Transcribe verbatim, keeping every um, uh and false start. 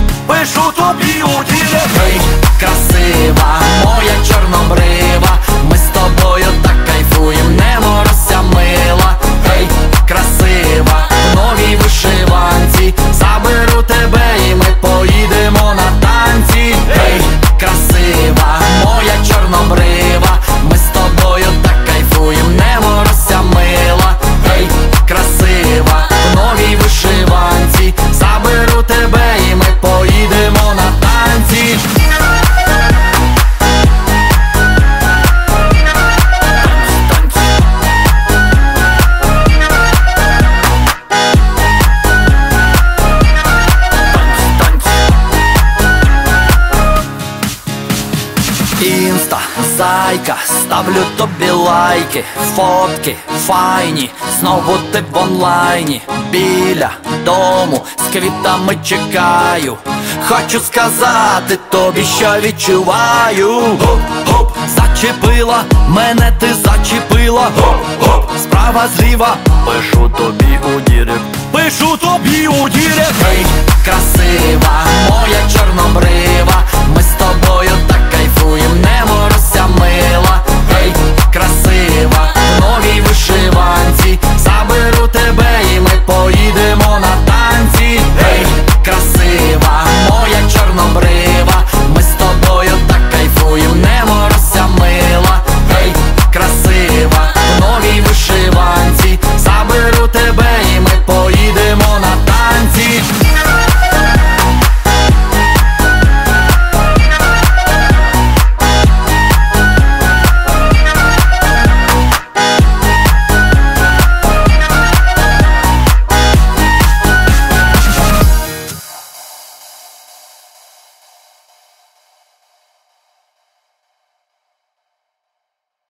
пишу тобі у дірек. Гей, красива, моя чорнобрива, ми з тобою так кайфуєм, не морозься, мила. Гей, красива, в новій вишиванці, заберу тебе і ми поїдемо на танці. Гей, красива, моя чорнобрива, ми з тобою так кайфуєм, не морозься, мила. Гей, красива, в новій вишиванці, заберу тебе і ми поїдемо на танці. Інста, зайка, ставлю тобі лайки, фотки файні, знову ти в онлайні. Біля дому з квітами чекаю, хочу сказати тобі, що відчуваю. Гоп-гоп, зачепила, мене ти зачепила. Гоп-гоп, справа зліва, пишу тобі у дірек, Пишу тобі у дірек. Гей, красива,